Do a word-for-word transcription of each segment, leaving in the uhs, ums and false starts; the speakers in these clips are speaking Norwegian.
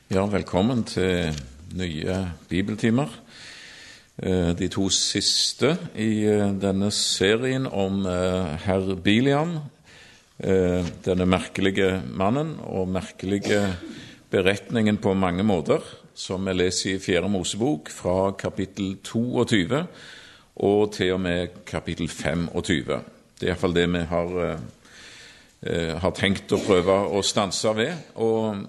Ja, velkommen til nye bibeltimer. De to siste i denne serien om herr Biliam, denne merkelige mannen og merkelige beretningen på mange måter, som vi leser i fjerde Mosebok fra kapittel toogtyve og til og med kapittel femogtyve. Det er i hvert fall det vi har, har tenkt å prøve å stanse ved. Og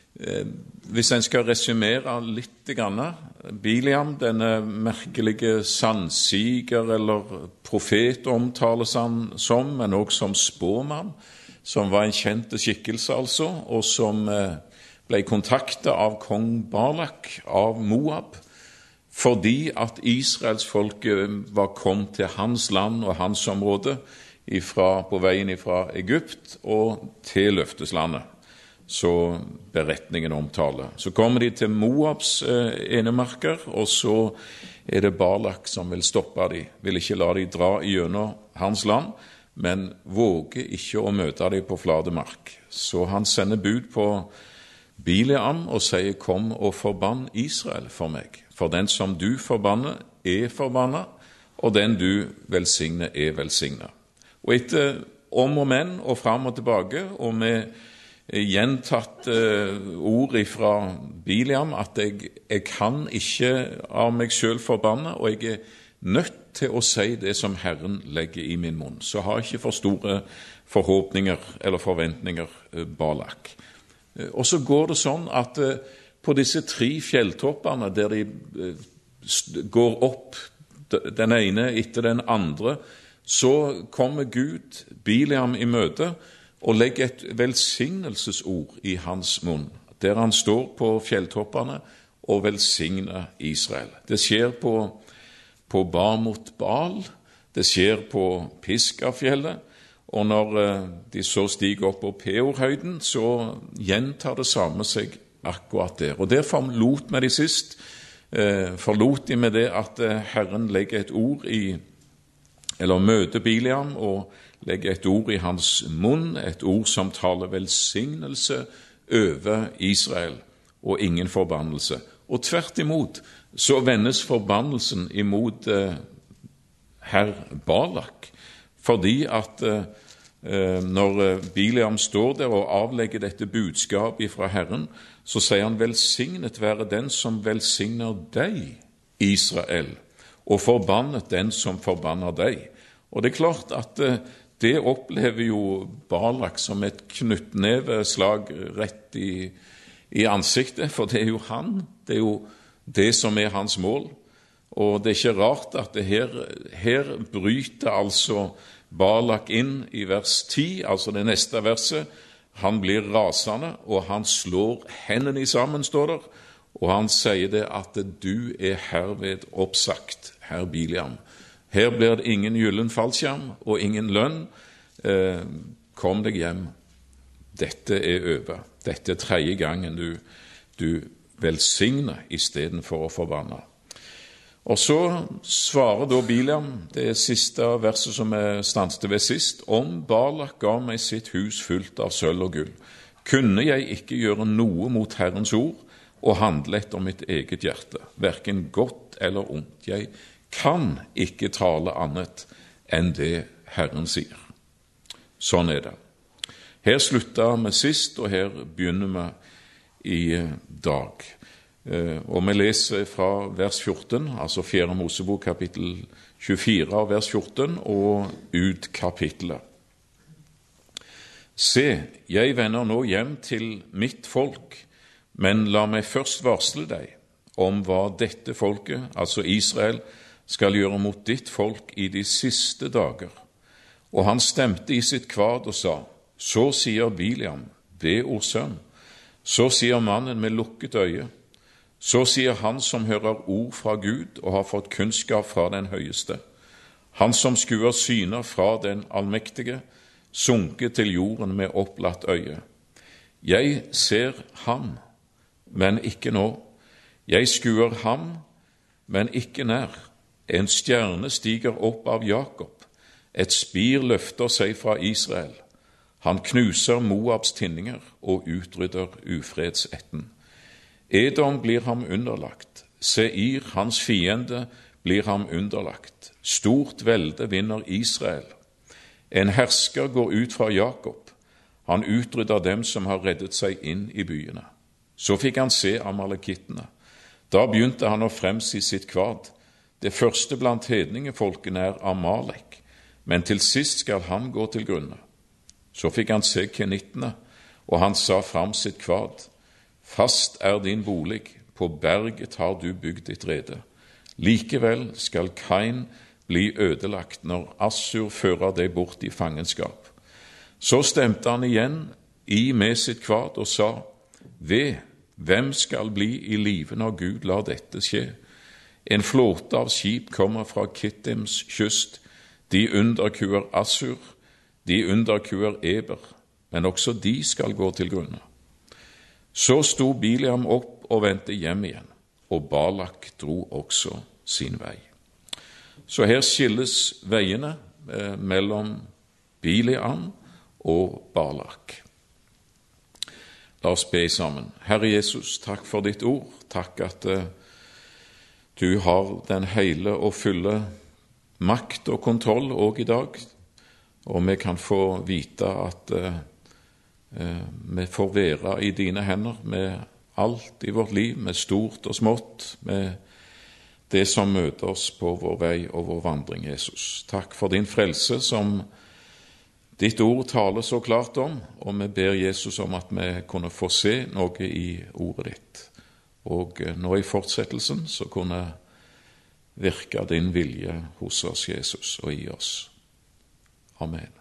hvis en skal resumere litt grann, Biliam, denne merkelige sannsiger eller profet omtales han som, men også som spåmann, som var en kjent skikkelse altså, og som ble kontaktet av kong Balak av Moab, fordi at Israels folk var kommet til hans land og hans område ifra, på veien fra Egypt og til løfteslandet. Så beretningen omtaler. Så kommer de til Moabs eh, enemarker, og så er det Balak som vil stoppe dem, vil ikke la dem dra gjennom hans land, men våger ikke å møte dem på flate mark. Så han sender bud på Biliam og sier, kom og forbann Israel for meg, for den som du forbanner er forbannet, og den du velsigner er velsignet. Og etter om og men og frem og tilbake, og med gjentatt uh, ord fra Biliam at jeg, jeg kan ikke av meg selv forbanne, og jeg er nødt til å si det som Herren legger i min munn. Så har jeg ikke for store forhåpninger eller forventninger, uh, Balak. Uh, og så går det sånn at uh, på disse tre fjelltoppene der de uh, går opp den ene etter den andre, så kommer Gud Biliam i møte og legge et velsignelsesord i hans munn, der han står på fjelltoppene og velsigner Israel. Det skjer på, på Bamot Bal, det skjer på Piskafjellet, og når de så stiger opp på Peorhøyden, så gjentar det samme seg akkurat der. Og der forlot vi de sist, eh, forlot de med det at Herren legger et ord i, eller møter Biliam, og legger et ord i hans munn, et ord som taler velsignelse over Israel, og ingen forbannelse. Og tvert imot, så vendes forbannelsen imot eh, herr Balak, fordi at eh, når Biliam står der og avlegger dette budskap fra Herren, så sier han, velsignet være den som velsigner deg, Israel, og forbannet den som forbanner deg. Og det er klart at eh, det opplever jo Balak som et knyttneveslag rett i, i ansiktet, for det er jo han, det er jo det som er hans mål. Og det er ikke rart at det her, her bryter altså Balak inn i vers ti, altså det neste verset. Han blir rasende, og han slår hendene sammen, står der, og han sier det at du er herved oppsagt, herr Biliam. Her blir det ingen gyllen fallskjerm og ingen lønn. Eh, kom deg hjem. Dette er over. Dette er tredje gangen du, du velsigner i stedet for å forbanne. Og så svarer da Biliam, det siste verset som er stanset ved sist, om Balak ga meg sitt hus fullt av sølv og gull. Kunne jeg ikke gjøre noe mot Herrens ord og handle etter mitt eget hjerte, hverken godt eller ondt. Jeg kan ikke tale annet enn det Herren sier. Sånn er det. Her slutter vi sist, og her begynner vi i dag. Og vi leser fra vers fjorten, altså fjerde Mosebok kapittel tjuefire av vers fjorten, og ut kapittelet. Se, jeg vender nå hjem til mitt folk, men la meg først varsle deg om hva dette folket, altså Israel, skal gjøre mot ditt folk i de siste dager. Og han stemte i sitt kvad og sa, så sier Biliam, Beors sønn, så sier mannen med lukket øye, så sier han som hører ord fra Gud og har fått kunnskap fra den høyeste, han som skuer syner fra den allmektige, sunket til jorden med opplatt øye. Jeg ser ham, men ikke nå. Jeg skuer ham, men ikke nær. En stjerne stiger opp av Jakob, et spir løfter seg fra Israel. Han knuser Moabs tinninger og utrydder ufredsetten. Edom blir ham underlagt. Seir, hans fiende, blir ham underlagt. Stort velde vinner Israel. En hersker går ut fra Jakob. Han utrydder dem som har reddet seg inn i byene. Så fikk han se amalekittene. Da begynte han å fremsi sitt kvad. Det første blant hedningefolkene er Amalek, men til sist skal han gå til grunne. Så fikk han se kenittene, og han sa fram sitt kvad. Fast er din bolig, på berget har du bygd ditt rede. Likevel skal Kain bli ødelagt når Assur fører deg bort i fangenskap. Så stemte han igjen i med sitt kvad og sa, Ve, hvem skal bli i live når Gud lar dette skje? En flåte av skip kommer fra Kittims kyst, de underkuer Assur, de underkuer Eber, men også de skal gå til grunne. Så sto Biliam opp og vendte hjem igjen, og Balak dro også sin vei. Så her skilles veiene eh, mellom Biliam og Balak. La oss be sammen. Herre Jesus, takk for ditt ord. Takk at eh, du har den hele og fulle makt og kontroll også i dag, og vi kan få vite at eh, eh, vi får være i dine hender med alt i vårt liv, med stort og smått, med det som møter oss på vår vei og vår vandring, Jesus. Takk for din frelse som ditt ord taler så klart om, og vi ber Jesus om at vi kunne få se noe i ordet ditt. Og nå i fortsettelsen så kunne virke din vilje hos oss, Jesus, og i oss. Amen.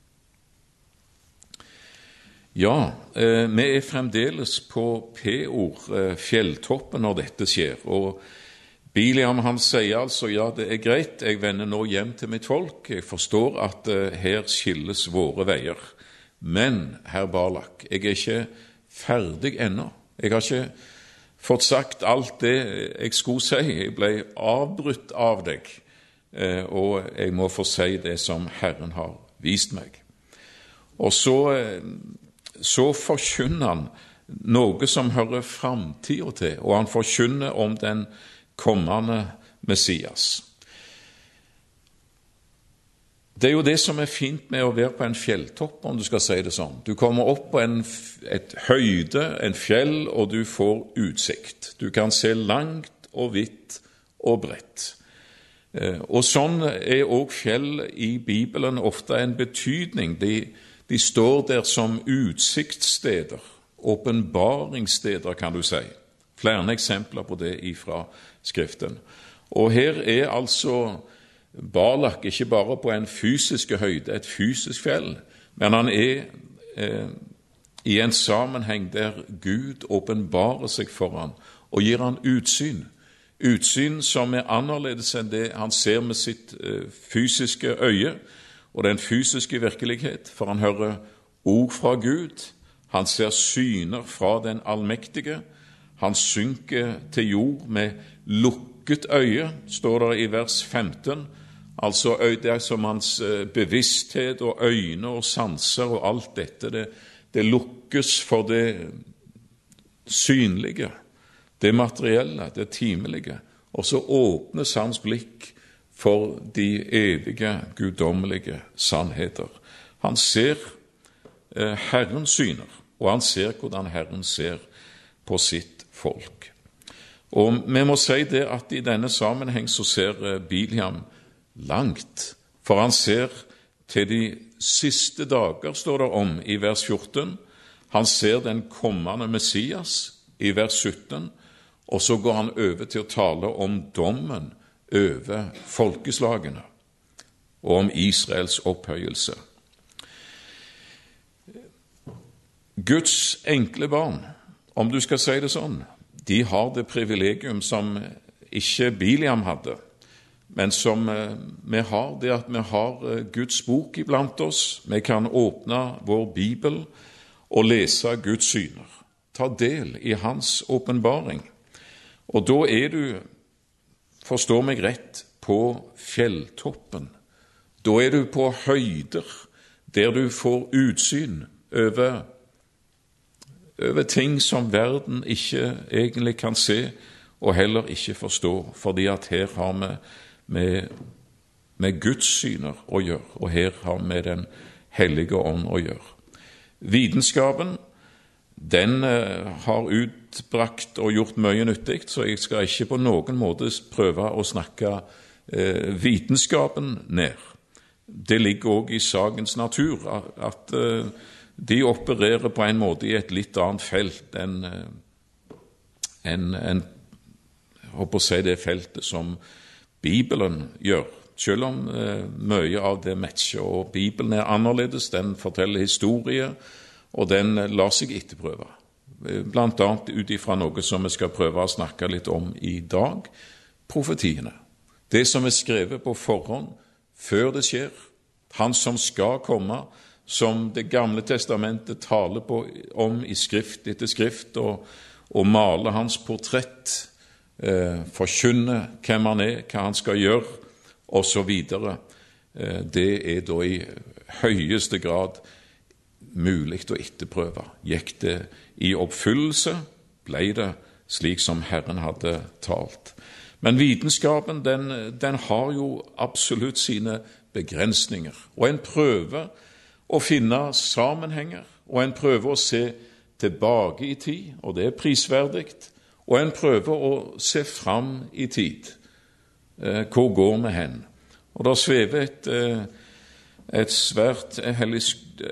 Ja, eh, vi er fremdeles på P-ord, eh, fjelltoppen når dette skjer, og Biliam han sier altså, ja det er greit, jeg vender nå hjem til mitt folk, jeg forstår at uh, her skilles våre veier, men herr Balak, jeg er ikke ferdig ennå, jeg har ikke fått sagt alt det jeg skulle si, jeg ble avbrutt av deg, uh, og jeg må få si det som Herren har vist meg. Og så, uh, så forkynner han noe som hører fremtiden til, og han forkynner om den kommende Messias. Det er jo det som er fint med å være på en fjelltopp, om du skal si det sånn. Du kommer opp på en, et høyde, en fjell, og du får utsikt. Du kan se langt og vidt og bredt. Og sånn er også fjell i Bibelen ofte en betydning. De, de står der som utsiktssteder, åpenbaringssteder kan du si. Flere eksempler på det ifra Skriften. Og her er altså Balak ikke bare på en fysisk høyde, et fysisk fjell, men han er eh, i en sammenheng der Gud åpenbarer seg for han og gir han utsyn. Utsyn som er annerledes enn det han ser med sitt eh, fysiske øye og den fysiske virkelighet, for han hører ord fra Gud, han ser syner fra den allmektige. Han synker til jord med lukket øye, står det i vers femten. Altså det som hans bevissthet og øyne og sanser og alt dette, det, det lukkes for det synlige, det materielle, det timelige. Og så åpnes hans blikk for de evige, guddommelige sannheter. Han ser eh, Herrens syner, og han ser hvordan Herren ser på sitt folk. Og vi må si det at i denne sammenheng så ser Biliam langt, for han ser til de siste dager, står det om i vers fjorten. Han ser den kommende Messias i vers sytten, og så går han over til å tale om dommen over folkeslagene og om Israels opphøyelse. Guds enkle barn, om du skal si det sånn, de har det privilegium som ikke Biliam hadde, men som vi har, det at vi har Guds bok iblant oss. Vi kan åpne vår Bibel og lese Guds syner, ta del i hans åpenbaring. Og da er du, forstår meg rett, på fjelltoppen. Da er du på høyder der du får utsyn over over ting som verden ikke egentlig kan se, og heller ikke forstå, fordi at her har vi med, med Guds syner å gjøre, og her har vi med den hellige ånd å gjøre. Vitenskapen, den eh, har utbrakt og gjort mye nyttig, så jeg skal ikke på noen måte prøve å snakke eh, vitenskapen ned. Det ligger også i sakens natur at, at eh, de opererer på en måte i et litt annet felt enn en, en, jeg håper å si det feltet som Bibelen gjør. Selv om eh, mye av det matcher, og Bibelen er annerledes, den forteller historie, og den lar seg etterprøve. Blant annet ut ifra noe som vi skal prøve å snakke litt om i dag, profetiene. Det som er skrevet på forhånd, før det skjer, han som skal komme, som det gamle testamentet taler på, om i skrift etter skrift, og, og maler hans portrett, eh, forkynne hvem han er, hva han skal gjøre, og så videre. Eh, det er da i høyeste grad mulig å etterprøve. Gikk det i oppfyllelse, ble det slik som Herren hadde talt. Men vitenskapen, den, den har jo absolutt sine begrensninger, og en prøver å finne sammenhenger, og en prøver å se tilbake i tid, og det er prisverdig, og en prøver å se fram i tid. Eh, hvor går vi hen? Og der svever et, et svært hellig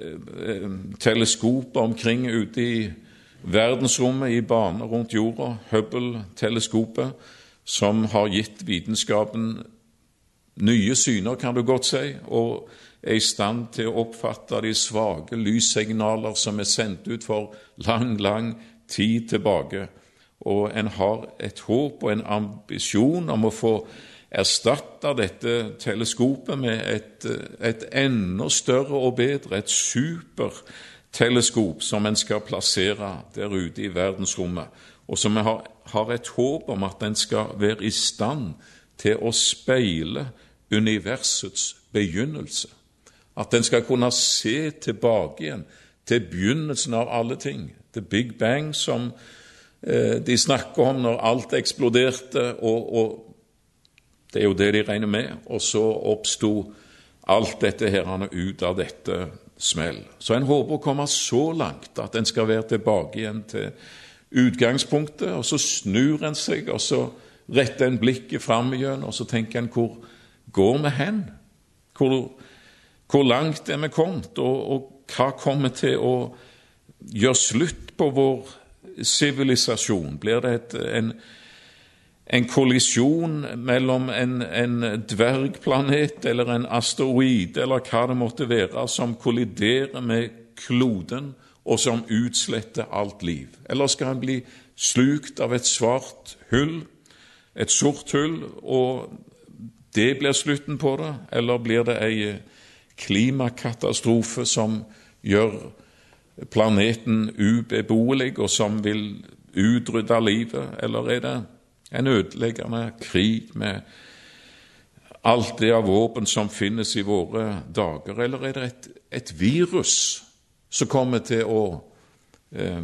teleskop omkring ute i verdensrommet i bane rundt jorda, Hubble-teleskopet, som har gitt vitenskapen nye syner, kan du godt si, og er i stand til å oppfatte de svake lyssignaler som er sendt ut for lang, lang tid tilbake. Og en har et håp og en ambisjon om å få erstatte dette teleskopet med et, et enda større og bedre, et superteleskop som en skal plassere der ute i verdensrommet, og som har, har et håp om at den skal være i stand til å speile universets begynnelse. At den skal kunne se tilbake igjen til begynnelsen av alle ting. The Big Bang som eh, de snakker om når alt eksploderte, og, og det er jo det de regner med, og så oppstod alt dette her ut av dette smell. Så en håper å komme så langt at en skal være tilbake igjen til utgangspunktet, og så snur en seg, og så retter en blikket frem igjen, og så tenker en, hvor går vi hen? Hvor, hvor langt er vi kommet, og, og hva kommer til å gjøre slutt på vår sivilisasjon? Blir det et, en, en kollisjon mellom en, en dvergplanet eller en asteroid, eller hva det måtte være, som kolliderer med kloden, og som utsletter alt liv? Eller skal en bli slukt av et svart hull, et sort hull, og det blir slutten på det? Eller blir det en klimakatastrofe som gjør planeten ubeboelig, og som vil utrydde livet? Eller er det en ødeleggende krig med alt det av våpen som finnes i våre dager? Eller er det et, et virus som kommer til å eh,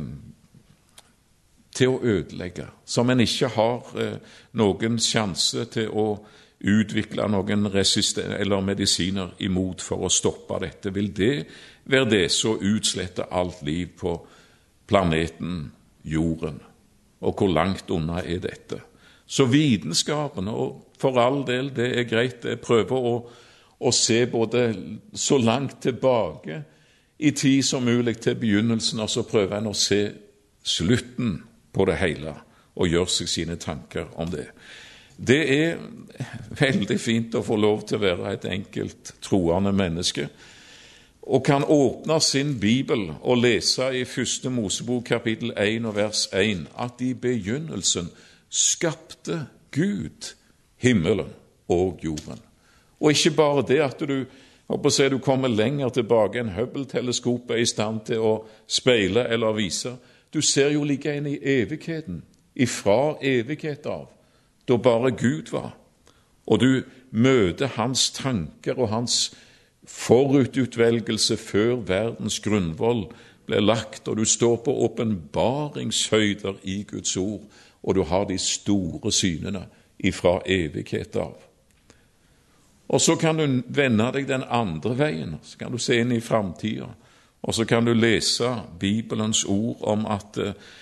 til å ødelegge, som en ikke har eh, noen sjanse til å utvikle noen resisten eller medisiner imot for å stoppe dette? Vil det være det som utsletter alt liv på planeten Jorden? Og hvor langt unna er dette? Så vitenskapen, og for all del, det er greit, det prøver å, å se både så langt tilbake i tid som mulig til begynnelsen, og så prøver en å se slutten på det hele, og gjør seg sine tanker om det. Det er veldig fint å få lov til å være et enkelt troende menneske, og kan åpne sin Bibel og lese i første Mosebok kapittel én og vers én, at i begynnelsen skapte Gud himmelen og jorden. Og ikke bare det at du, håper å si, du kommer lenger tilbake enn Hubble-teleskopet er i stand til å speile eller vise. Du ser jo like inn i evigheten, ifra evighet av, da bare Gud var. Og du møter hans tanker og hans forututvelgelse før verdens grunnvoll blir lagt, og du står på åpenbaringshøyder i Guds ord, og du har de store synene ifra evighet av. Og så kan du vende deg den andre veien, så kan du se inn i fremtiden, og så kan du lese Bibelens ord om at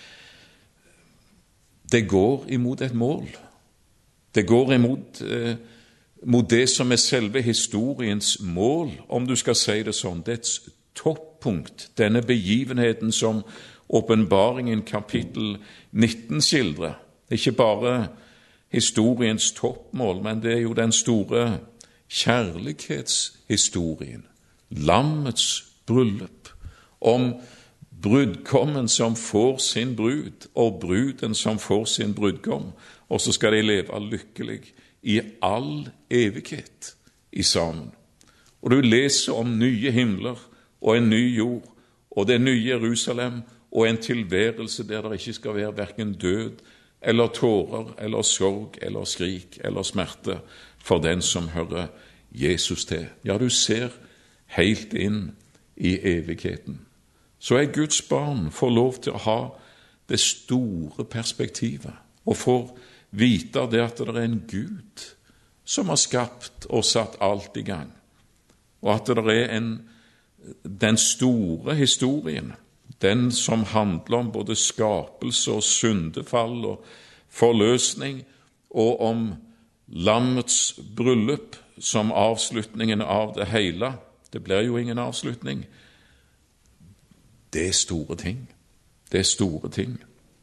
det går imot et mål. Det går imot, eh, mot det som er selve historiens mål, om du skal si det sånn, dets toppunkt, denne begivenheten som åpenbaringen kapittel nitten skildrer. Det er ikke bare historiens toppmål, men det er jo den store kjærlighetshistorien, lammets bryllup, om brudgommen som får sin brud, og bruden som får sin brudgom, og så skal de leve lykkelig i all evighet i sammen. Og du leser om nye himler og en ny jord, og det nye Jerusalem, og en tilværelse der det ikke skal være hverken død, eller tårer, eller sorg, eller skrik, eller smerte, for den som hører Jesus til. Ja, du ser helt inn i evigheten. Så er Guds barn får lov til å ha det store perspektivet, og får vite det at det er en Gud som har skapt og satt alt i gang, og at det er en, den store historien, den som handler om både skapelse og syndefall og forløsning, og om lammets bryllup som avslutningen av det hele. Det blir jo ingen avslutning. Det er store ting. Det er store ting.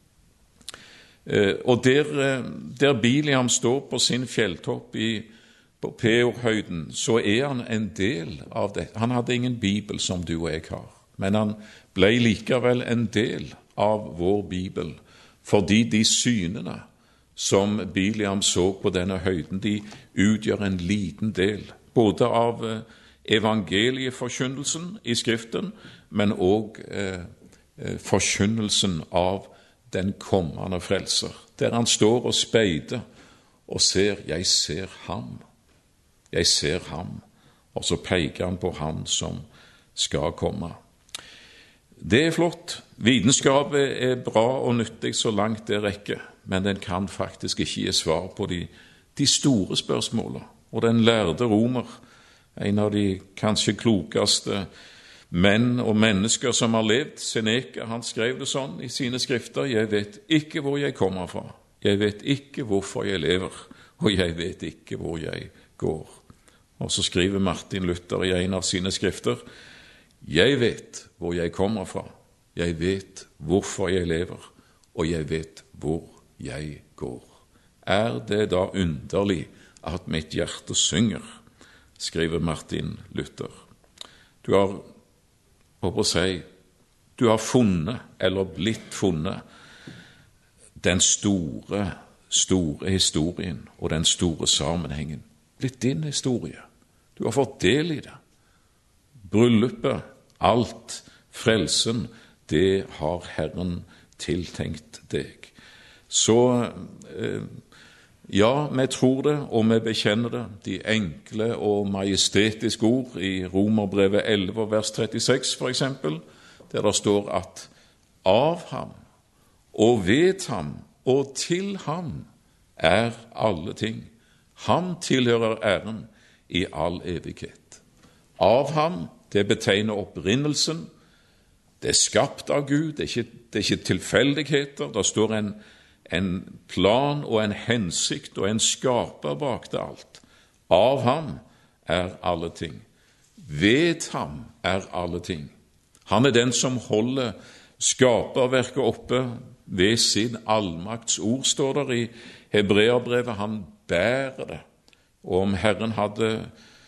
Og der, der Biliam står på sin fjelltopp i, på Peorhøyden, så er han en del av det. Han hadde ingen bibel som du og jeg har, men han ble likevel en del av vår bibel, fordi de synene som Biliam så på denne høyden, de utgjør en liten del, både av evangelieforkynnelsen i Skriften, men også eh, forkynnelsen av den kommende frelser, der han står og speider og ser, jeg ser ham, jeg ser ham, og så peker han på han som skal komme. Det er flott. Vitenskap er bra og nyttig så langt det rekker, men den kan faktisk ikke gi svar på de, de store spørsmålene. Og den lærde romer, en av de kanskje klokeste menn og mennesker som har levd, Seneca, han skrev det sånn i sine skrifter, jeg vet ikke hvor jeg kommer fra, jeg vet ikke hvorfor jeg lever, og jeg vet ikke hvor jeg går. Og så skriver Martin Luther i en av sine skrifter, jeg vet hvor jeg kommer fra, jeg vet hvorfor jeg lever, og jeg vet hvor jeg går. Er det da underlig at mitt hjerte synger, skriver Martin Luther. Du har, håper å si, du har funnet, eller blitt funnet, den store, store historien og den store sammenhengen. Blitt din historie. Du har fått del i det. Bryllupet, alt, frelsen, det har Herren tiltenkt deg. Så eh, ja, vi tror det, og vi bekjenner det. De enkle og majestetiske ord i Romerbrevet elleve, vers trettiseks, for eksempel, der det står at av ham, og ved ham, og til ham er alle ting. Ham tilhører æren i all evighet. Av ham, det betegner opprinnelsen. Det er skapt av Gud, det er ikke, det er ikke tilfeldigheter. Det står en, en plan og en hensikt og en skaper bak det alt. Av ham er alle ting. Ved ham er alle ting. Han er den som holder skaperverket oppe ved sin allmakts ord, står der i Hebreerbrevet. Han bærer det. Og om Herren hadde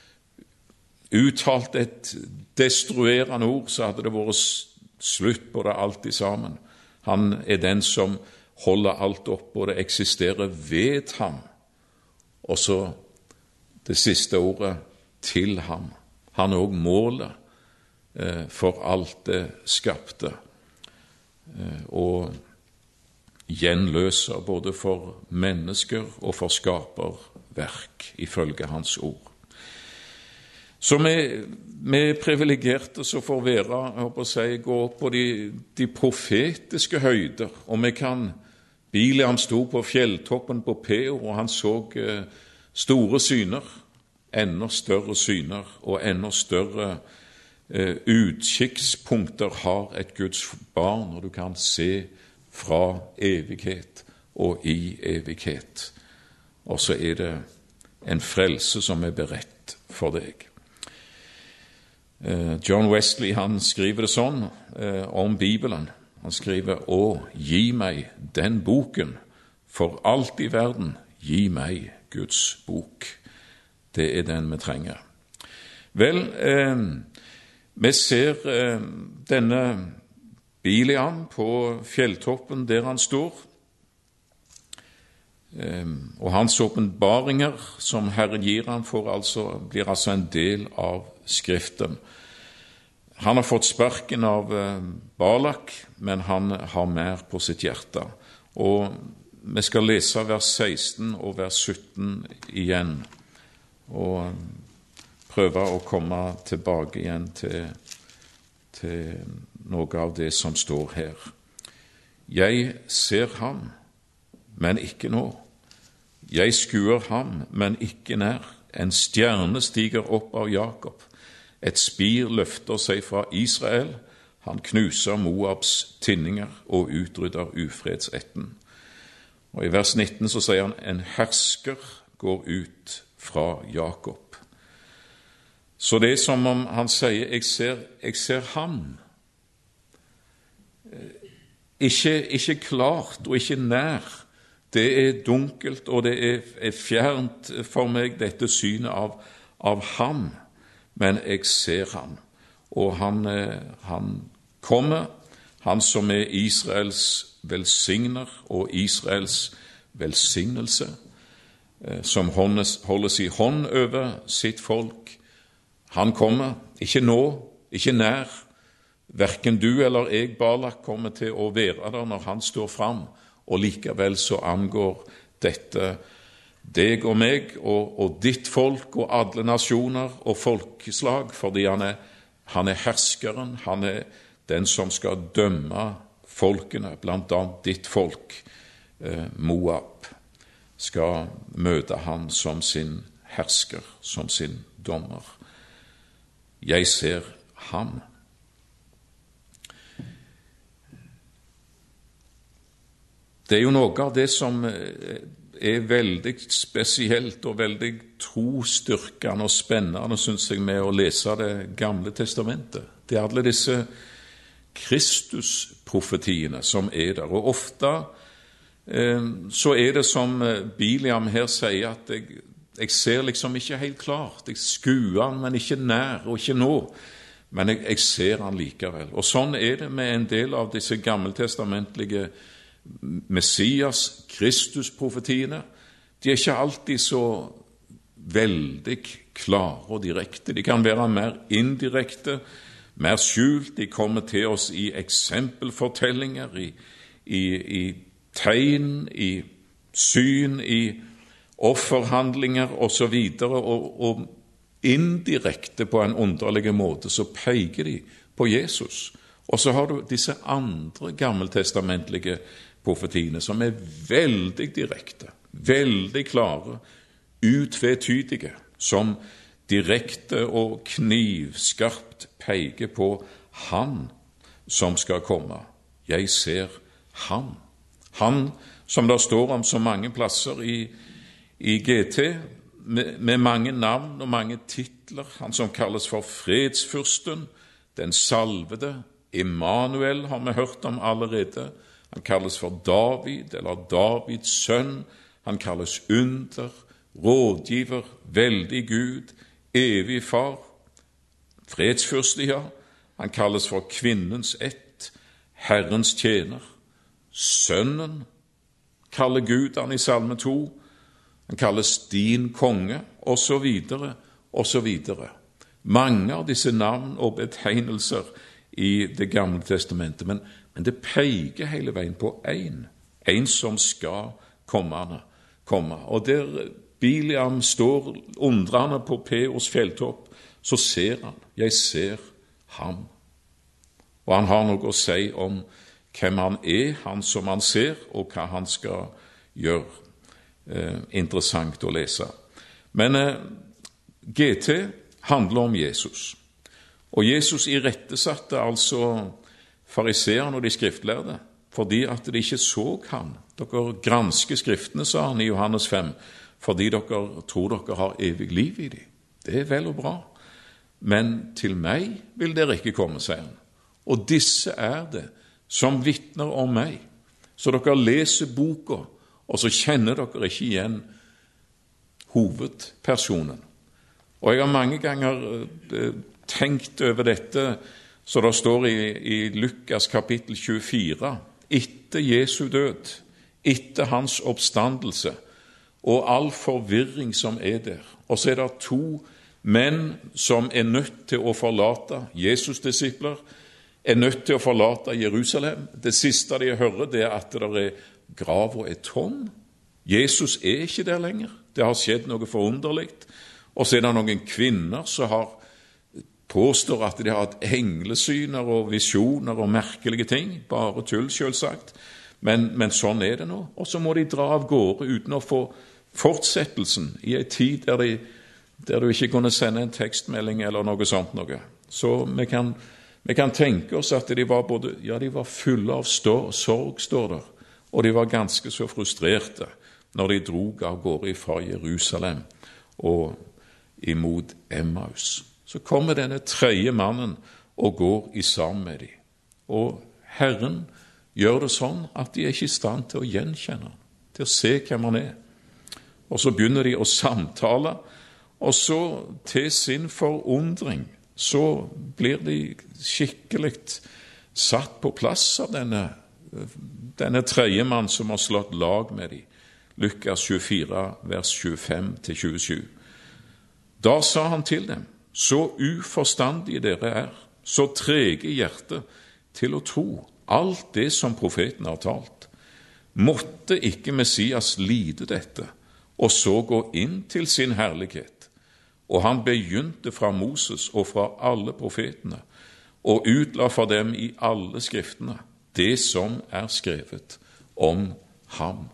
uttalt et destruerende ord, så hadde det vært slutt på det alt i sammen. Han er den som holder alt opp, og det eksisterer ved ham. Og så det siste ordet, til ham. Han er også målet eh, for alt det skapte, eh, og gjenløser både for mennesker og for skaperverk, ifølge hans ord. Så vi, vi er privilegerte som får være, jeg håper å si, gå opp på de, de profetiske høyder, og vi kan, Biliam sto på fjelltoppen på Peor, og han så eh, store syner, enda større syner, og enda større eh, utkikkspunkter har et Guds barn, når du kan se fra evighet og i evighet. Og så er det en frelse som er beredt for deg. John Wesley, han skriver det sånn eh, om Bibelen. Han skriver: «Å, gi meg den boken, for alt i verden, gi meg Guds bok.» Det er den vi trenger. Vel, eh, vi ser eh, denne Biliam på fjelltoppen der han står, eh, og hans åpenbaringer som Herren gir han for, altså, blir altså en del av Skriften. Han har fått sparken av Balak, men han har mer på sitt hjerte. Og vi skal lese vers seksten og vers sytten igjen, og prøve å komme tilbake igjen til, til noe av det som står her. «Jeg ser ham, men ikke nå. Jeg skuer ham, men ikke nær. En stjerne stiger opp av Jakob. Et spir løfter seg fra Israel. Han knuser Moabs tinninger og utrydder ufredsetten.» Og i vers nitten så sier han: «En hersker går ut fra Jakob.» Så det er som om han sier: jeg ser, jeg ser ham. Ikke, ikke klart og ikke nær. Det er dunkelt, og det er, er fjernt for meg, dette synet av, av ham. Men jeg ser ham, og han, han kommer, han som er Israels velsigner og Israels velsignelse, som holder sin hånd over sitt folk. Han kommer, ikke nå, ikke nær. Hverken du eller jeg, Balak, kommer til å være der når han står fram, og likevel så angår dette deg og meg og, og ditt folk og alle nasjoner og folkeslag, fordi han er, han er herskeren, han er den som skal dømme folkene, blant annet ditt folk. eh, Moab skal møte han som sin hersker, som sin dommer. Jeg ser ham. Det er jo noe av det som er veldig spesielt og veldig trosstyrkende og spennende, synes jeg, med å lese Det gamle testamentet. Det er alle disse Kristus-profetiene som er der. Og ofte eh, så er det som Biliam her sier, at jeg, jeg ser liksom ikke helt klart. Jeg skuer han, men ikke nær og ikke nå. Men jeg, jeg ser han likevel. Og sånn er det med en del av disse gammeltestamentlige Messias, Kristus-profetiene. De er ikke alltid så veldig klare og direkte. De kan være mer indirekte, mer skjult. De kommer til oss i eksempelfortellinger, i, i, i tegn, i syn, i offerhandlinger og så videre, og, og indirekte på en underlig måte så peker de på Jesus. Og så har du disse andre gammeltestamentlige profetiene som er veldig direkte, veldig klare, utvetydige, som direkte og knivskarpt peker på han som skal komme. Jeg ser han. Han som det står om så mange plasser i, i G T, med, med mange navn og mange titler. Han som kalles for fredsfyrsten, den salvede, Immanuel har vi hørt om allerede. Han kalles for David, eller Davids sønn. Han kalles under, rådgiver, veldig Gud, evig far, fredsfyrste, ja. Han kalles for kvinnens ett, Herrens tjener. Sønnen kaller Gud han i salme to. Han kalles din konge, og så videre, og så videre. Mange av disse navn og betegnelser i Det gamle testamentet, men, men det peker hele veien på en, en som skal komme, komme. Og der Biliam står undrende på Peors fjelltopp, så ser han, jeg ser ham. Og han har noe å si om hvem han er, han som han ser, og hva han skal gjøre. Eh, interessant å lese. Men eh, G T handler om Jesus. Og Jesus irettesatte altså fariseerne og de skriftlærde, fordi at de ikke så ham. Dere gransker skriftene, sa han i Johannes fem, fordi dere tror dere har evig liv i dem. Det er vel og bra. Men til meg vil dere ikke komme, sier han. Og disse er det som vitner om meg. Så dere leser boka, og så kjenner dere ikke igjen hovedpersonen. Og jeg har mange ganger eh, tenkt over dette, så det står i, i Lukas kapittel tjuefire, etter Jesu død, etter hans oppstandelse, og all forvirring som er der. Og så er det to menn som er nødt til å forlate, Jesus' disipler, er nødt til å forlate Jerusalem. Det siste de hører, det er at det er graven er tom. Jesus er ikke der lenger. Det har skjedd noe forunderligt. Og så er det noen kvinner som har påstår at de har hatt englesyner og visjoner og merkelige ting. Bare tull, selvsagt. Men, men sånn er det nå. Og så må de dra av gårde uten å få fortsettelsen i en tid der, de, der du ikke kunne sende en tekstmelding eller noe sånt noe. Så vi kan, vi kan tenke oss at de var både, ja, de var fulle av stå, sorg, står der, og de var ganske så frustrerte når de drog av gårde fra Jerusalem og imot Emmaus. Så kommer denne tredje mannen og går i sammen med dem. Og Herren gjør det sånn at de er ikke i stand til å gjenkjenne ham, til å se hvem han er. Og så begynner de å samtale, og så til sin forundring så blir de skikkelig satt på plass av denne, denne tredje mann som har slått lag med dem. Lukas tjuefire, vers tjuefem til tjuesju. Da sa han til dem, så uforstandige dere er, så trege i hjertet til å tro alt det som profeten har talt. Måtte ikke Messias lide dette, og så gå inn til sin herlighet. Og han begynte fra Moses og fra alle profetene, og utla for dem i alle skriftene det som er skrevet om ham.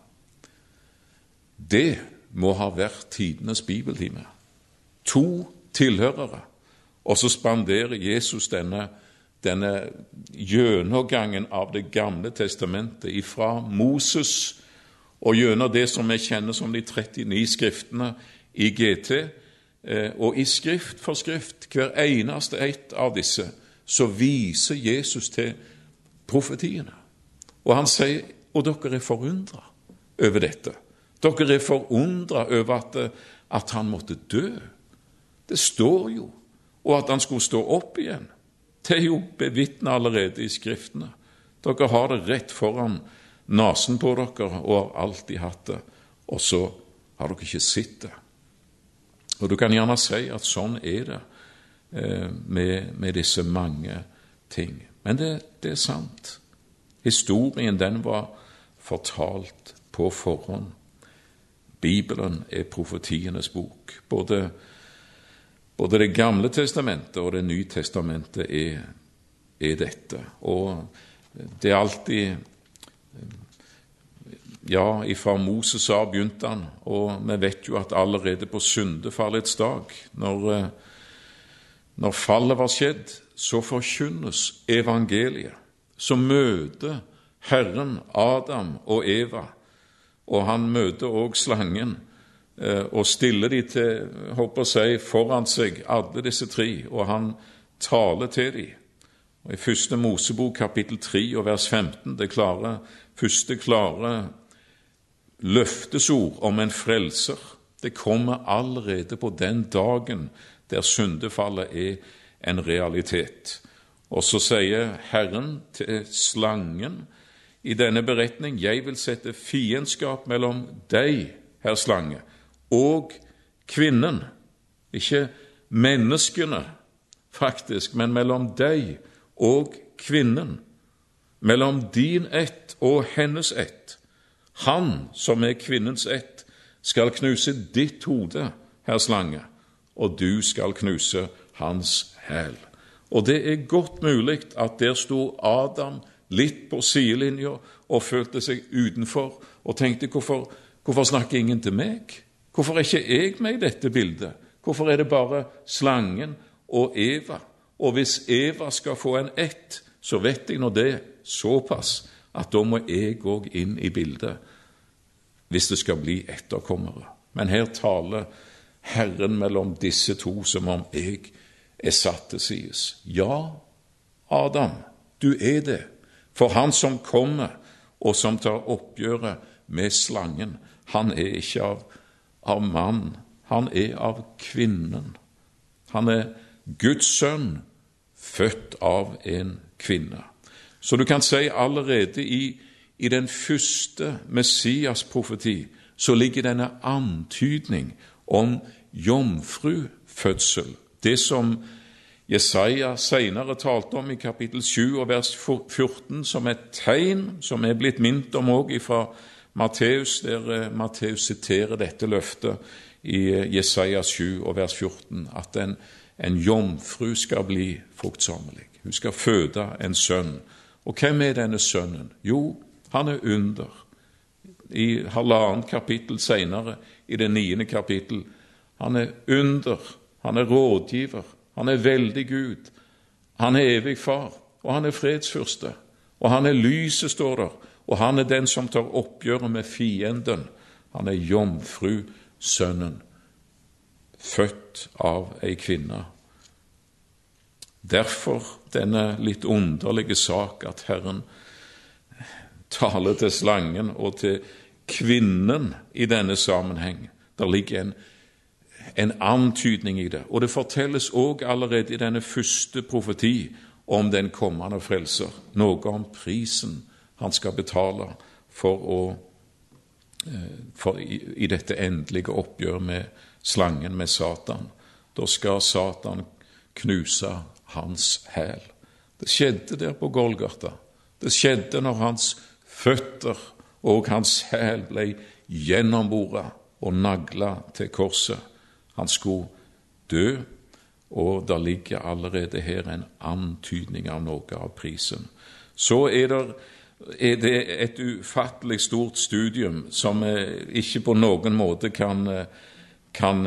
Det må ha vært tidenes bibeltime. To tilhørere, og så spanderer Jesus denne, denne gjennomgangen av det gamle testamentet ifra Moses og gjennom det som vi kjenner som de trettini skriftene i G T, og i skrift for skrift, hver eneste ett av disse, så viser Jesus til profetiene. Og han sier, og dere er forundret over dette. Dere er forundret over at, at han måtte dø. Det står jo, og at han skulle stå opp igjen. Det er jo bevitnet allerede i skriftene. Dere har det rett foran nasen på dere, og har alltid hatt det, og så har dere ikke sett det. Og du kan gjerne si at sånn er det eh, med, med disse mange ting. Men det, det er sant. Historien, den var fortalt på forhånd. Bibelen er profetienes bok. Både, både det gamle testamentet og det nye testamentet er, er dette. Og det er alltid, ja, ifra Moses av begynte han, og vi vet jo at allerede på syndefallets dag, når, når fallet var skjedd, så forkynnes evangeliet, så møter Herren Adam og Eva, og han møter også slangen, og stiller de til, håper jeg, foran seg, alle disse tre, og han taler til dem. Og i første Mosebok kapittel tre og vers femten, det klare, første klare løftesord om en frelser, det kommer allerede på den dagen der syndefallet er en realitet. Og så sier Herren til slangen i denne beretning, jeg vil sette fiendskap mellom deg, herr slange, og kvinnen, ikke menneskene faktisk, men mellom deg og kvinnen, mellom din ett og hennes ett. Han som er kvinnens ett skal knuse ditt hode, herr slange, og du skal knuse hans hæl. Og det er godt mulig at der stod Adam litt på sidelinja og følte seg utenfor og tenkte, hvorfor, hvorfor snakker ingen til meg? Hvorfor er ikke jeg med i dette bildet? Hvorfor er det bare slangen og Eva? Og hvis Eva skal få en ett, så vet jeg når det er såpass at da må jeg gå inn i bildet hvis det skal bli etterkommere. Men her taler Herren mellom disse to som om jeg er satt til sides. Ja, Adam, du er det. For han som kommer og som tar oppgjøret med slangen, han er ikke av, av mann, han er av kvinnen. Han er Guds sønn, født av en kvinne. Så du kan si allerede i, i den første Messias-profeti så ligger denne antydning om jomfrufødsel. Det som Jesaja senere talte om i kapittel sju og vers fjorten som et tegn, som er blitt minnet om også fra Matteus, der Matteus siterer dette løftet i Jesaja sju og vers fjorten, at en, en jomfru skal bli fruktsommelig. Hun skal føde en sønn. Og hvem er denne sønnen? Jo, han er under. I halvannet kapittel senere, i det niende kapittel, han er under, han er rådgiver, han er veldig Gud, han er evig far, og han er fredsfyrste, og han er lyset, står der, og han er den som tar oppgjøret med fienden. Han er jomfrusønnen, født av ei kvinne. Derfor denne litt underlige sak at Herren taler til slangen og til kvinnen i denne sammenheng. Der ligger en, en antydning i det. Og det fortelles også allerede i denne første profeti om den kommende frelser. Noe om prisen han skal betale for å, for i, i dette endelige oppgjør med slangen, med Satan. Da skal Satan knuse hans hæl. Det skjedde der på Golgata. Det skjedde når hans føtter og hans hæl ble gjennomboret og naglet til korset. Han skulle dø, og der ligger allerede her en antydning av noe av prisen. Så er det, er det et ufattelig stort studium som ikke på noen måte kan, kan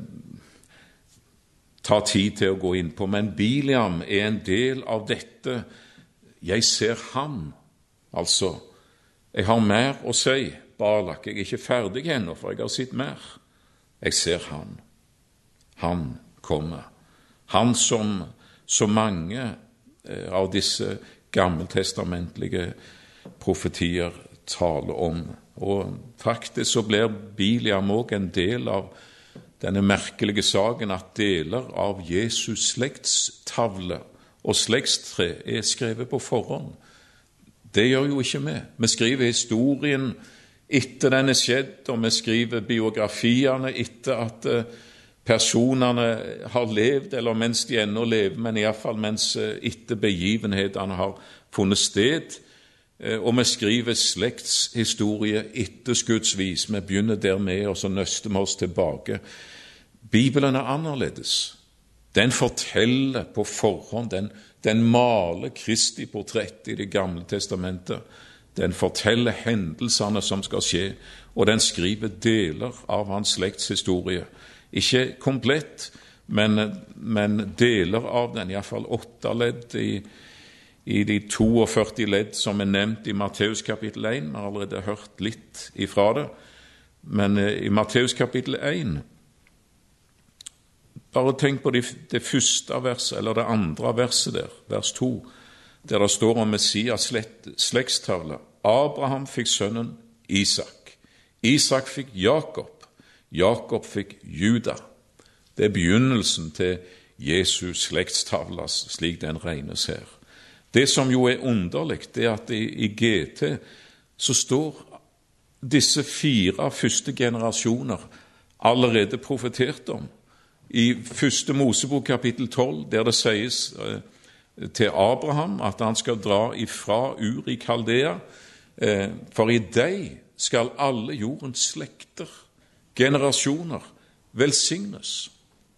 ta tid til å gå inn på, men Biliam er en del av dette. Jeg ser han, altså. Jeg har mer å si, Balak. Jeg er ikke ferdig ennå, for jeg har sett mer. Jeg ser han. Han kommer. Han som så mange av disse gammeltestamentlige profetier taler om. Og faktisk så blir Biliam også en del av denne merkelige saken at deler av Jesus slektstavle og slektstre er skrevet på forhånd. Det gjør jo ikke vi. Vi skriver historien etter den er skjedd, og vi skriver biografiene etter at personene har levd, eller mens de ennå lever, men i hvert fall mens etter begivenhetene har funnet sted. Og vi skriver slektshistorie etterskudsvis. Vi begynner der med, og så nøster vi oss tilbake. Bibelen er annerledes. Den forteller på forhånd, den, den maler Kristi portrett i Det gamle testamentet. Den forteller hendelsene som skal skje, og den skriver deler av hans slektshistorie. Ikke komplett, men, men deler av den, i hvert fall åtte ledd i, i de førti ledd som er nevnt i Matteus kapittel én. Vi har allerede hørt litt ifra det, men i Matteus kapittel én, bare tenk på det, det første verset, eller det andre verset der, vers to, der det står om Messias slektstavle. Abraham fikk sønnen Isak. Isak fikk Jakob. Jakob fikk Juda. Det er begynnelsen til Jesus slektstavle, slik den regnes her. Det som jo er underlig, det er at i, i G T så står disse fire første generasjoner allerede profetert om. I første Mosebok kapittel tolv, der det sies eh, til Abraham at han skal dra ifra Ur i Kaldea, eh, for i deg skal alle jordens slekter, generasjoner, velsignes.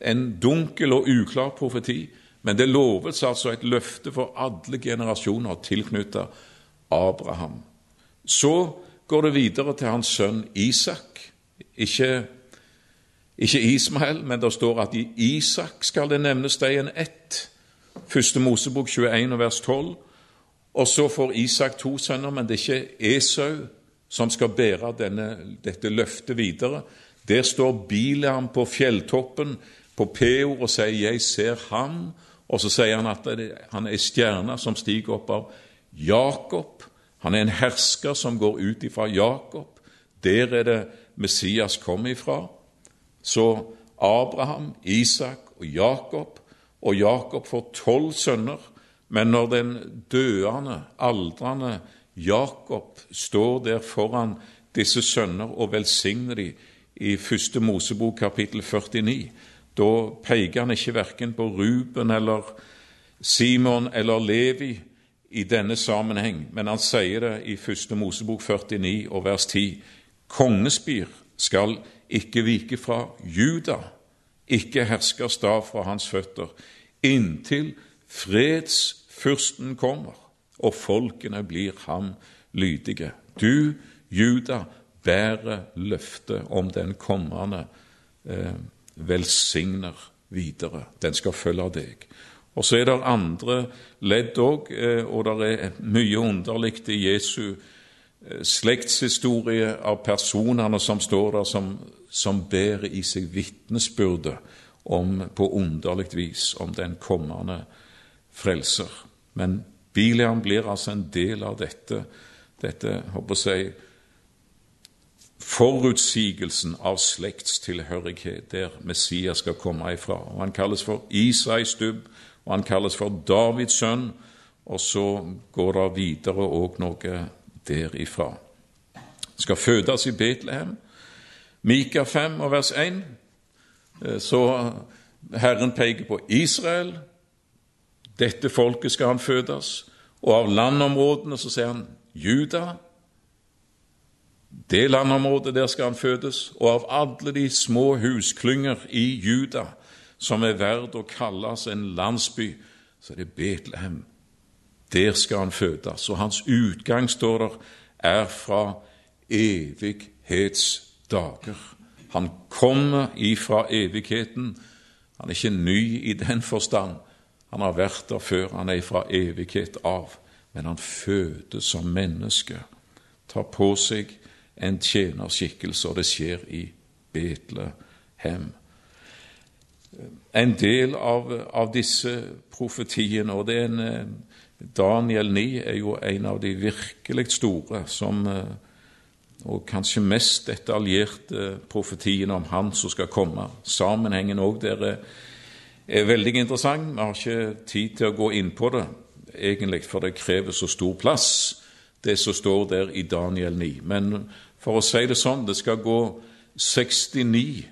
en dunkel og uklar profeti, men det loves altså et løfte for alle generasjoner tilknyttet Abraham. Så går det videre til hans sønn Isak. Ikke, ikke Ismael, men det står at i Isak skal det nevnes deg en ett. Første Mosebok tjueen og vers tolv. Og så får Isak to sønner, men det er ikke Esau som skal bære denne, dette løftet videre. Der står Bileam på fjelltoppen på Peor og sier, jeg ser ham. Og så sier han at det, han er stjerna som stiger opp av Jakob. Han er en hersker som går ut ifra Jakob. Der er det Messias kom ifra. Så Abraham, Isak og Jakob, og Jakob får tolv sønner, men når den døende, aldrende Jakob står der foran disse sønner og velsigner de i første Mosebok kapittel førtini, da peker han ikke hverken på Ruben eller Simon eller Levi i denne sammenheng, men han sier det i første Mosebok førtini og vers ti. Kongespir skal ikke vike fra Juda, ikke herskerstav fra hans føtter, inntil fredsfyrsten kommer, og folkene blir ham lydige. Du, Juda, bærer løftet om den kommende eh, velsigner videre. Den skal følge deg. Og så er det andre ledd også, eh, og det er mye underligt i Jesu eh, slektshistorie av personene som står der, som, som bærer i seg vitnesbyrde om, på underligt vis om den kommende frelser. Men Bileam blir altså en del av dette, dette, håper jeg, forutsigelsen av slektstilhørighet der Messias skal komme ifra. Og han kalles for Isais stubb, og han kalles for Davids sønn, og så går det videre også noe derifra. Skal fødes i Betlehem. Mika fem og vers en, så Herren peker på Israel. Dette folket skal han fødes, og av landområdene så sier han Juda. Det landområdet der skal han fødes, og av alle de små husklynger i Juda, som er verd å kalles en landsby, så er det Betlehem. Der skal han fødes, og hans utgang, står der, er fra evighetsdager. Han kommer ifra evigheten. Han er ikke ny i den forstand. Han har vært der før, han er fra evighet av, men han fødes som menneske, tar på seg en tjenerskikkelse, og det skjer i Betlehem. En del av, av disse profetiene, og det er en, Daniel ni er jo en av de virkelig store, som, og kanskje mest detaljerte profetiene om han som skal komme. Sammenhengen også der er, er veldig interessant. Vi har ikke tid til å gå inn på det, egentlig, for det krever så stor plass, det som står der i Daniel ni. Men for å si det sånn, det skal gå sekstini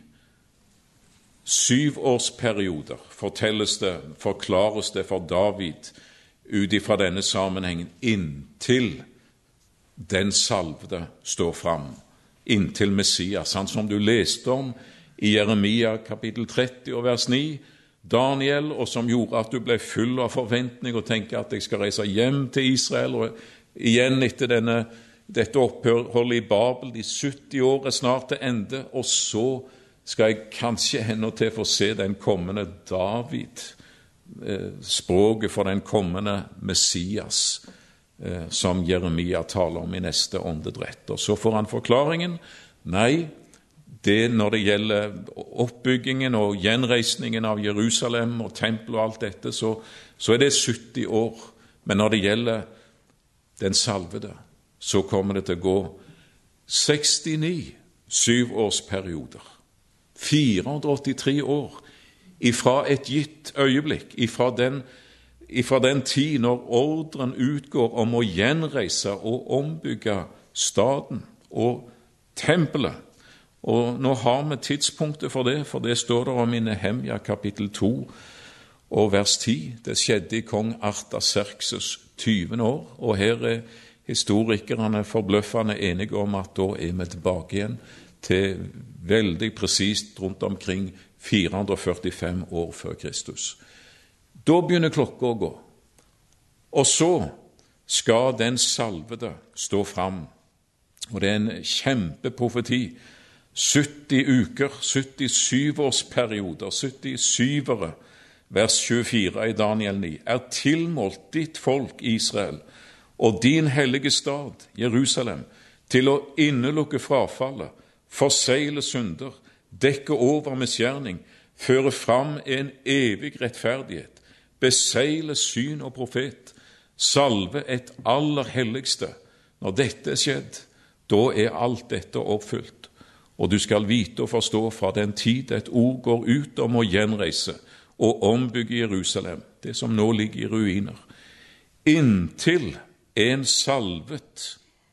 syvårsperioder, fortelles det, forklares det for David ut ifra denne sammenhengen, inntil den salvede står fram, inntil Messias, han som du leste om i Jeremia kapittel tretti og vers ni, Daniel, og som gjorde at du ble full av forventning og tenkte at jeg skal reise hjem til Israel, og igjen etter denne, dette oppholdet i Babel, de sytti år er snart til ende, og så skal jeg kanskje enda til få se den kommende David, eh, språket for den kommende Messias, eh, som Jeremia taler om i neste åndedrett. Og så får han forklaringen, nei, det når det gjelder oppbyggingen og gjenreisningen av Jerusalem og tempel og alt dette, så, så er det sytti år. Men når det gjelder den salvede, så kommer det til å gå sekstini syvårsperioder. fire hundre og åttitre år ifra et gitt øyeblikk, ifra den, ifra den tid når ordren utgår om å gjenreise og ombygge staden og tempelet. Og nå har vi tidspunktet for det, for det står der om i Nehemia kapittel to og vers ti. Det skjedde i kong Artaxerxes tyvende år, og her er historikerne forbløffende enige om at da er vi tilbake igjen til veldig presist rundt omkring fire hundre og førtifem år før Kristus. Da begynner klokka å gå, og så skal den salvede stå fram, og det er en kjempeprofeti. sytti uker, syttisju-årsperioder, syttisyvere, vers tjuefire i Daniel ni, er tilmålt ditt folk Israel og din hellige stad, Jerusalem, til å innelukke frafallet, forsegle synder, dekke over misgjerning, føre fram en evig rettferdighet, besegle syn og profet, salve et aller helligste. Når dette er skjedd, da er alt dette oppfylt. Og du skal vite og forstå fra den tid et ord går ut om å gjenreise og ombygge Jerusalem, det som nå ligger i ruiner, inntil en salvet,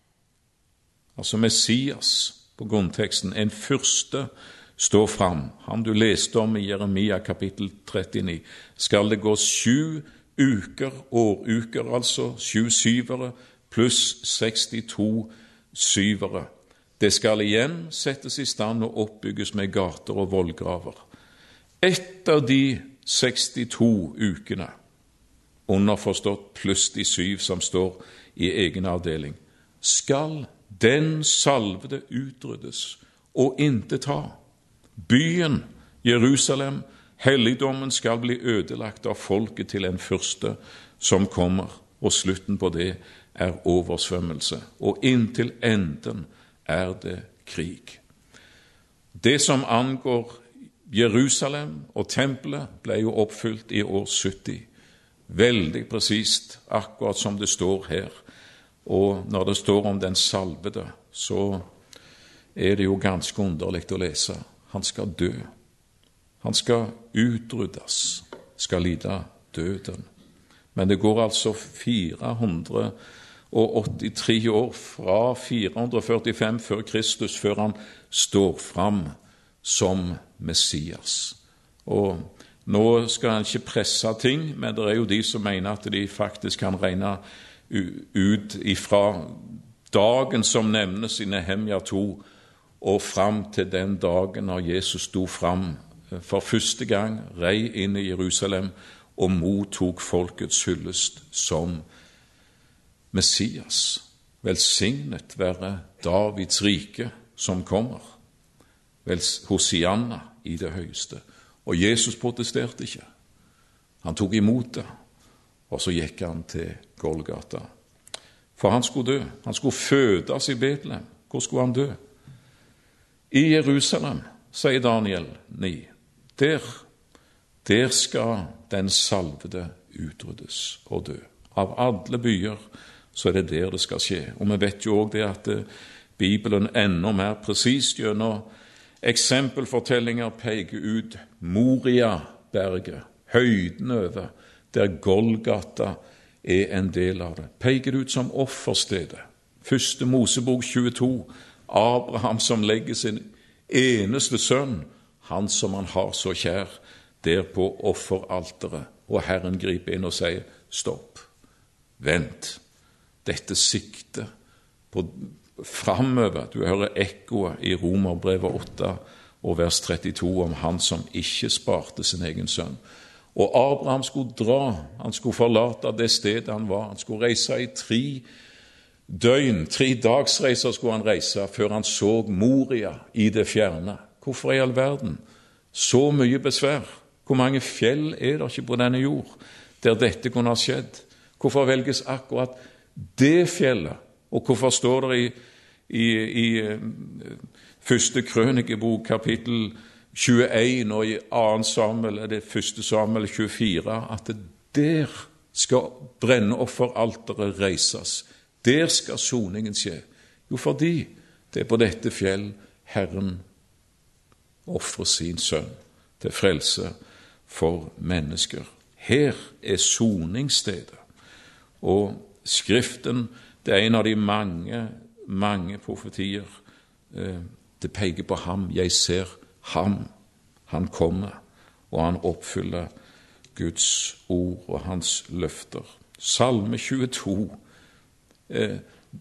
altså Messias på grunnteksten, en fyrste, står fram. Han du leste om i Jeremia kapittel trettini. Skal det gå sju uker, åruker altså, sju syvere, pluss sekstito syvere. Det skal igjen settes i stand og oppbygges med gater og vollgraver. Etter de sekstito ukene, underforstått pluss de syv som står i egen avdeling, skal den salvede utryddes og intet ha. Byen, Jerusalem, helligdommen skal bli ødelagt av folket til en fyrste som kommer, og slutten på det er oversvømmelse, og inntil enden er det krig. Det som angår Jerusalem og tempelet ble jo oppfylt i år sytti. Veldig presist, akkurat som det står her. Og når det står om den salvede, så er det jo ganske underlig å lese. Han skal dø. Han skal utryddes, skal lide døden. Men det går altså fire hundre og åttitre år fra fire hundre og førtifem før Kristus, før han står fram som Messias. Og nå skal han ikke presse ting, men det er jo de som mener at de faktisk kan regne ut ifra dagen som nevnes i Nehemia to, og fram til den dagen når Jesus stod fram for første gang, rei inn i Jerusalem og mottok folkets hyllest som Messias. Velsignet være Davids rike som kommer. Vel, Hosianna i det høyeste. Og Jesus protesterte ikke. Han tok imot det, og så gikk han til Golgata. For han skulle dø. Han skulle fødes i Betlehem. Hvor skulle han dø? I Jerusalem, sier Daniel ni. Der, der skal den salvede utryddes og dø. Av alle byer så er det der det skal skje. Og vi vet jo også det at Bibelen enda mer presist gjennom eksempelfortellinger peker ut Moria-berget, høyden over, der Golgata er en del av det. Peker det ut som offerstedet. Første Mosebok tjueto, Abraham som legger sin eneste sønn, han som han har så kjær, der på offeralteret. Og Herren griper inn og sier, stopp, vent, dette sikter på framover. Du hører ekkoet i Romerbrevet åtte og vers trettito om han som ikke sparte sin egen sønn. Og Abraham skulle dra, han skulle forlate det stedet han var, han skulle reise i tre døgn, tre dagsreiser skulle han reise før han så Moria i det fjerne. Hvorfor i all verden? Så mye besvær. Hvor mange fjell er det ikke på denne jord der dette kunne ha skjedd? Hvorfor velges akkurat det fjellet? Og hvorfor står det i, i, i første krønikebok kapittel tjueen og i annen Samuel, det første Samuel tjuefire, at det der skal brennofferalteret reises. Der skal soningen skje. Jo, fordi det er på dette fjell Herren offrer sin sønn til frelse for mennesker. Her er soningsstedet. Og Skriften, det er en av de mange, mange profetier. Det peker på ham. Jeg ser ham. Han kommer, og han oppfyller Guds ord og hans løfter. Salme tjueto.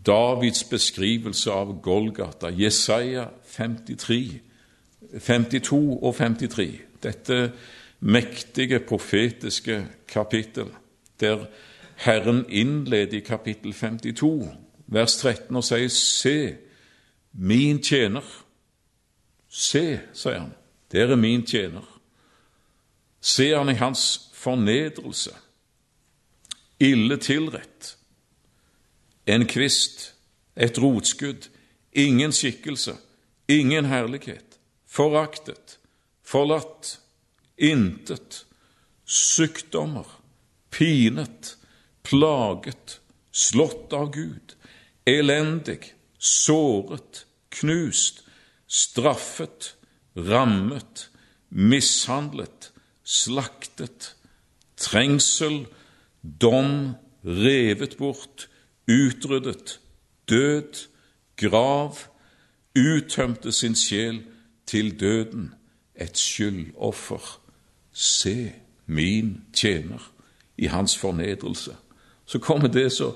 Davids beskrivelse av Golgata, Jesaja femtitre, femtito og femtitre, dette mektige profetiske kapittel, der Herren innleder i kapittel femtito, vers tretten, og sier, se, min tjener. Se, sier han, det er min tjener. Se han i hans fornedrelse, ille tilrett, en kvist, et rotskudd, ingen skikkelse, ingen herlighet, foraktet, forlatt, intet, sykdommer, pinet, plaget, slått av Gud, elendig, såret, knust, straffet, rammet, mishandlet, slaktet, trengsel, dom, revet bort, utryddet, død, grav, uttømte sin sjel til døden, et skyldoffer. Se min tjener i hans fornedrelse. Så kommer det så,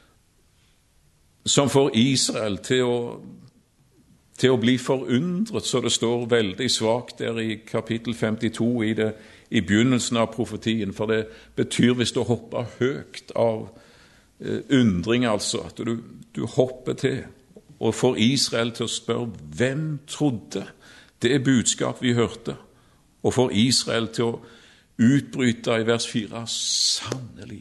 som får Israel til å, til å bli forundret, så det står veldig svagt der i kapittel femtito i, det, i begynnelsen av profetien, for det betyr hvis du hopper høyt av eh, undring, altså, at du, du hopper til, og får Israel til å spørre, hvem trodde det budskap vi hørte, og får Israel til å utbryte i vers fire, sannelig.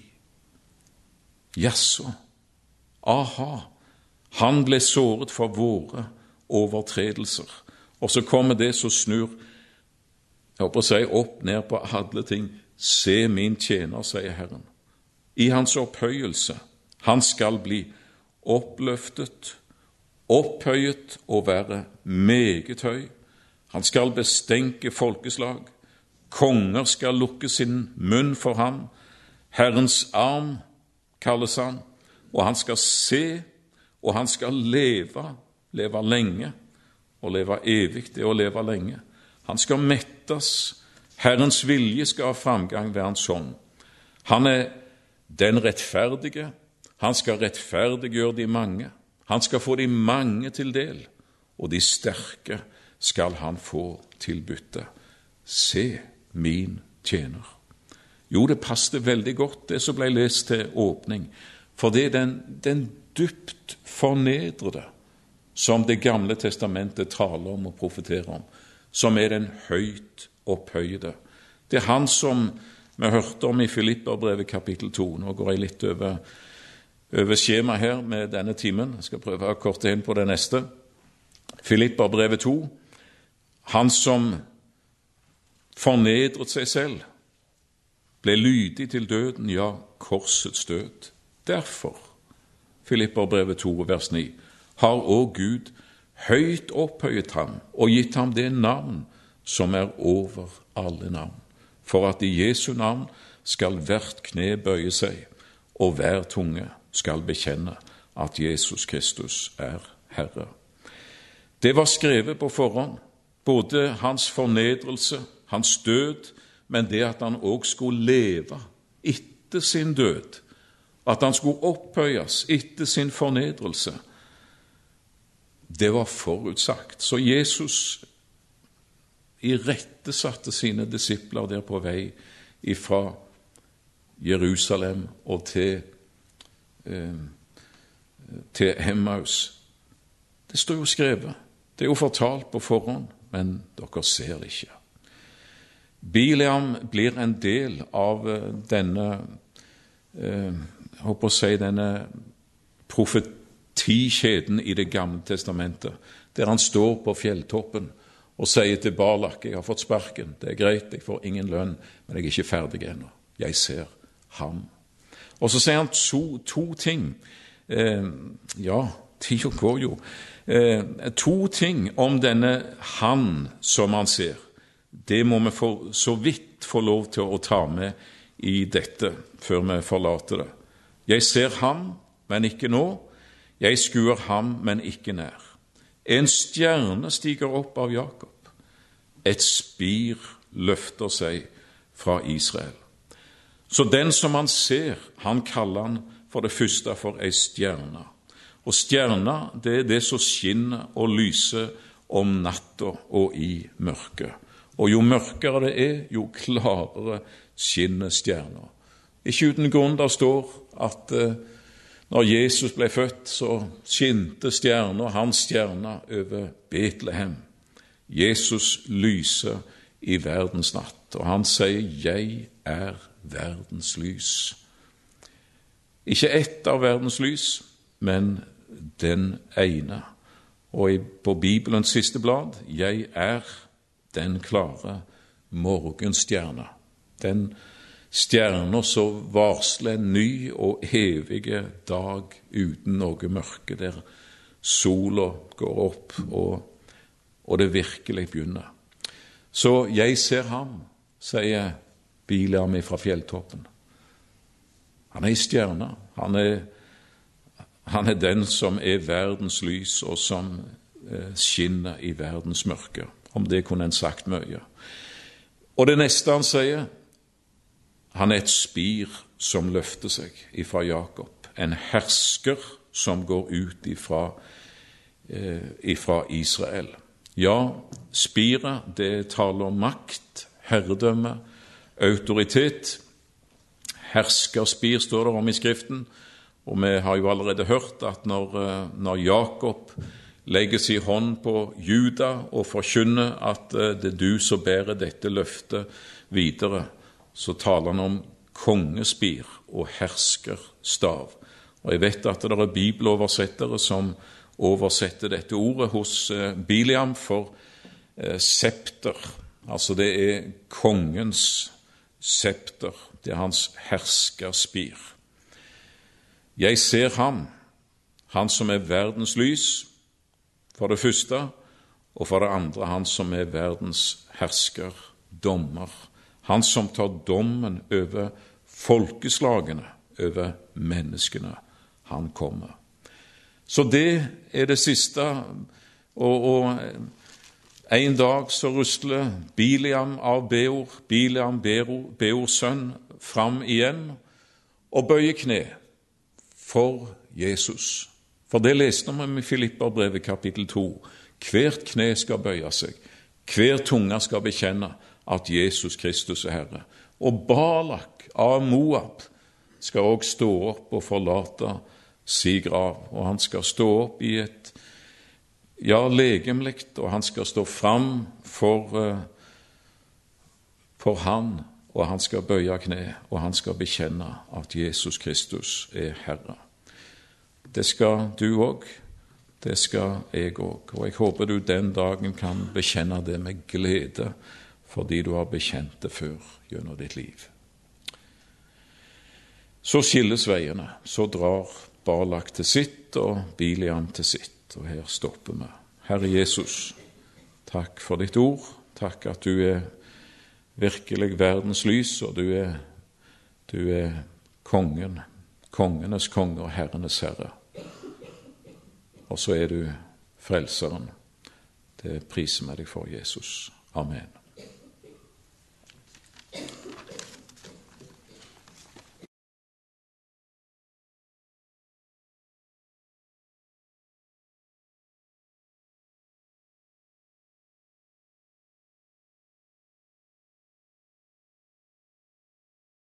Jaså, aha, han ble såret for våre overtredelser. Og så kommer det så snur, jeg håper å si, opp ned på alle ting. Se min tjener, sier Herren. I hans opphøyelse, han skal bli oppløftet, opphøyet og være meget høy. Han skal bestenke folkeslag. Konger skal lukke sin munn for ham. Herrens arm kalles han, og han skal se, og han skal leve, leve lenge, og leve evig, det å leve lenge. Han skal mettes, Herrens vilje skal ha framgang ved hans hånd. Han er den rettferdige, han skal rettferdiggjøre de mange, han skal få de mange til del, og de sterke skal han få til bytte. Se min tjener. Jo, det passte veldig godt, det som ble lest til åpning, for det er den, den dypt fornedrede som det gamle testamentet taler om og profeterer om, som er den høyt opphøyde. Det er han som vi hørte om i Filipperbrevet kapittel to. Nå går jeg litt over, over skjema her med denne timen. Jeg skal prøve å korte inn på det neste. Filipperbrevet to. Han som fornedret seg selv, ble lydig til døden, ja, korsets død. Derfor, Filipperbrevet to, vers ni, har også Gud høyt opphøyet ham og gitt ham det navn som er over alle navn, for at i Jesu navn skal hvert kne bøye seg, og hver tunge skal bekjenne at Jesus Kristus er Herre. Det var skrevet på forhånd, både hans fornedrelse, hans død, men det at han også skulle leve etter sin død, at han skulle opphøyes etter sin fornedrelse, det var forutsagt. Så Jesus irettesatte sine disipler der på vei fra Jerusalem og til, eh, til Emmaus. Det står jo skrevet. Det er jo fortalt på forhånd, men dere ser det ikke. Bileam blir en del av denne, eh, jeg håper å si, denne profetikjeden i det gamle testamentet, der han står på fjelltoppen og sier til Balak, jeg har fått sparken, det er greit, jeg får ingen lønn, men jeg er ikke ferdig ennå. Jeg ser ham. Og så sier han to, to ting. Eh, ja, tiden går jo. Eh, to ting om denne han som han ser. Det må vi for, så vidt få lov til å ta med i dette før vi forlater det. Jeg ser ham, men ikke nå. Jeg skuer ham, men ikke nær. En stjerne stiger opp av Jakob. Et spir løfter seg fra Israel. Så den som han ser, han kaller han for det første for ei stjerne. Og stjerna, det er det som skinner og lyser om natta og i mørket. Og jo mørkere det er, jo klarere skinner stjerna. Ikke uten grunn der står at eh, når Jesus ble født, så skinte stjerna, hans stjerna, over Betlehem. Jesus lyser i verdens natt, og han sier, jeg er verdens lys. Ikke ett av verdens lys, men den ene. Og på Bibelens siste blad, jeg er den klare morgenstjerna. Den stjerna som varsler en ny og evige dag uten noe mørke, der sola går opp og, og det virkelig begynner. Så jeg ser ham, sier Biliam fra fjelltoppen. Han er i stjerna. Han er, han er den som er verdens lys og som eh, skinner i verdens mørke. Om det kunne en sagt mye. Og det neste han sier, han er et spir som løfter seg ifra Jakob. En hersker som går ut ifra, eh, ifra Israel. Ja, spiret, det taler om makt, herredømme, autoritet. Herskerspir står det om i Skriften, og vi har jo allerede hørt at når, når Jakob legger sin hånd på Juda og forkynner at det er du som bærer dette løftet videre, så taler han om kongespir og herskerstav. Og jeg vet at det er bibeloversettere som oversetter dette ordet hos Biliam for eh, septer. Altså det er kongens septer, det er hans herskerspir. Jeg ser ham, han som er verdens lys, for det første, og for det andre han som er verdens hersker, dommer. Han som tar dommen over folkeslagene, over menneskene. Han kommer. Så det er det siste, og, og en dag så rusler Biliam av Beor, Biliam Beors sønn, fram igjen og bøyer kne for Jesus. For det leste vi i Filipperbrevet kapittel to. Hvert kne skal bøye seg, hver tunge skal bekjenne at Jesus Kristus er Herre. Og Balak av Moab skal også stå opp og forlate sin grav, og han skal stå opp i et, ja, legemligt, og han skal stå fram for, for han, og han skal bøye kne, og han skal bekjenne at Jesus Kristus er Herre. Det skal du også, det skal jeg også, og jeg håper du den dagen kan bekjenne det med glede, fordi du har bekjent det før gjennom ditt liv. Så skilles veiene, så drar Balak til sitt og Biliam til sitt, og her stopper vi. Herre Jesus, takk for ditt ord, takk at du er virkelig verdens lys, og du er, du er kongen, kongenes konge og herrenes herre. Og så er du frelseren. Det priser vi deg for, Jesus. Amen.